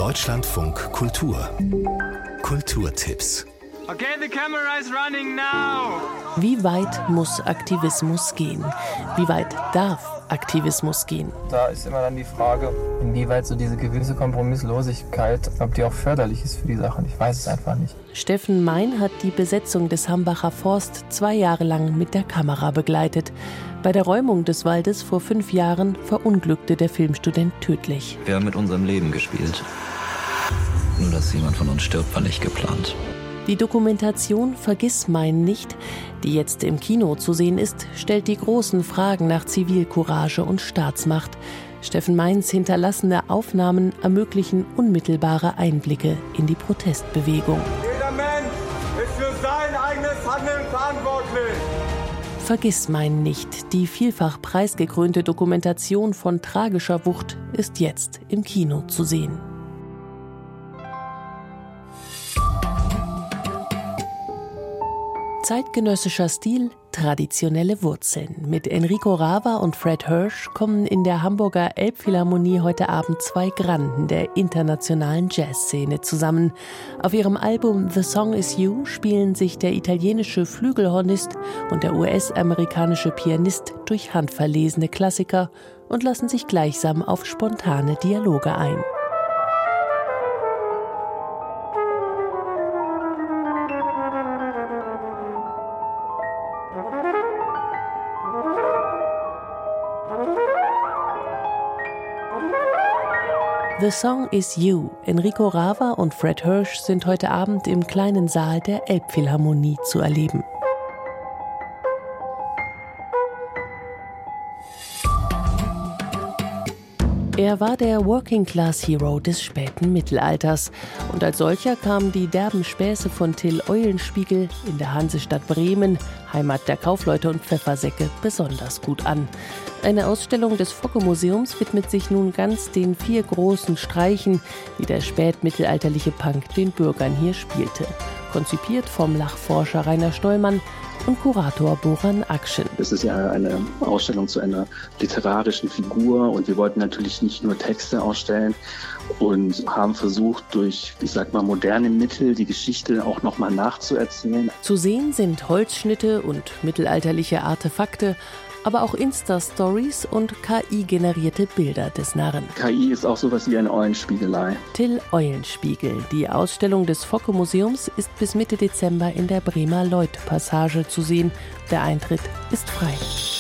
Deutschlandfunk Kultur. Kulturtipps. Okay, the camera is running now. Wie weit muss Aktivismus gehen? Wie weit darf Aktivismus gehen? Da ist immer dann die Frage, inwieweit so diese gewisse Kompromisslosigkeit, ob die auch förderlich ist für die Sache. Ich weiß es einfach nicht. Steffen Mein hat die Besetzung des Hambacher Forst 2 Jahre lang mit der Kamera begleitet. Bei der Räumung des Waldes vor 5 Jahren verunglückte der Filmstudent tödlich. Wir haben mit unserem Leben gespielt. Nur, dass jemand von uns stirbt, war nicht geplant. Die Dokumentation Vergiss Mein nicht, die jetzt im Kino zu sehen ist, stellt die großen Fragen nach Zivilcourage und Staatsmacht. Steffen Meins hinterlassene Aufnahmen ermöglichen unmittelbare Einblicke in die Protestbewegung. Jeder Mensch ist für sein eigenes Handeln verantwortlich. Vergiss Mein nicht, die vielfach preisgekrönte Dokumentation von tragischer Wucht ist jetzt im Kino zu sehen. Zeitgenössischer Stil, traditionelle Wurzeln. Mit Enrico Rava und Fred Hirsch kommen in der Hamburger Elbphilharmonie heute Abend 2 Granden der internationalen Jazzszene zusammen. Auf ihrem Album The Song Is You spielen sich der italienische Flügelhornist und der US-amerikanische Pianist durch handverlesene Klassiker und lassen sich gleichsam auf spontane Dialoge ein. The Song Is You. Enrico Rava und Fred Hirsch sind heute Abend im kleinen Saal der Elbphilharmonie zu erleben. Er war der Working-Class-Hero des späten Mittelalters. Und als solcher kamen die derben Späße von Till Eulenspiegel in der Hansestadt Bremen, Heimat der Kaufleute und Pfeffersäcke, besonders gut an. Eine Ausstellung des Focke-Museums widmet sich nun ganz den 4 großen Streichen, die der spätmittelalterliche Punk den Bürgern hier spielte. Konzipiert vom Lachforscher Rainer Stollmann und Kurator Boran Akschen. Es ist ja eine Ausstellung zu einer literarischen Figur und wir wollten natürlich nicht nur Texte ausstellen und haben versucht, durch, moderne Mittel die Geschichte auch nochmal nachzuerzählen. Zu sehen sind Holzschnitte und mittelalterliche Artefakte, aber auch Insta-Stories und KI-generierte Bilder des Narren. KI ist auch sowas wie eine Eulenspiegelei. Till Eulenspiegel. Die Ausstellung des Focke-Museums ist bis Mitte Dezember in der Bremer Leut-Passage zu sehen. Der Eintritt ist frei.